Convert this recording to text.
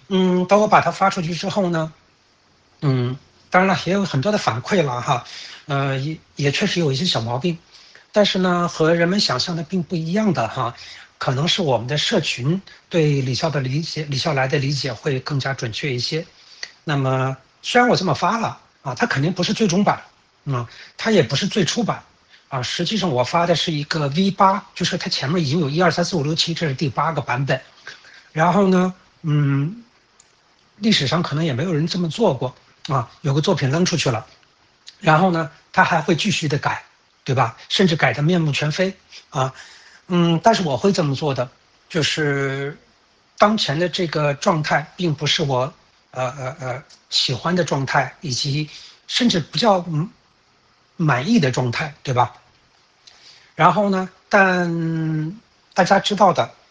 当我把它发出去之后呢，嗯，当然了，也有很多的反馈了哈，也确实有一些小毛病，但是呢，和人们想象的并不一样的哈，可能是我们的社群对李笑的理解，李笑来的理解会更加准确一些。那么虽然我这么发了啊，它肯定不是最终版，它也不是最初版啊，实际上我发的是一个 V8，就是它前面已经有1、2、3、4、5、6、7，这是第8个版本。然后呢，历史上可能也没有人这么做过啊，有个作品扔出去了，然后呢，他还会继续的改，对吧？甚至改得面目全非啊，但是我会这么做的，就是当前的这个状态并不是我喜欢的状态，以及甚至不叫满意的状态，对吧？然后呢，但大家知道的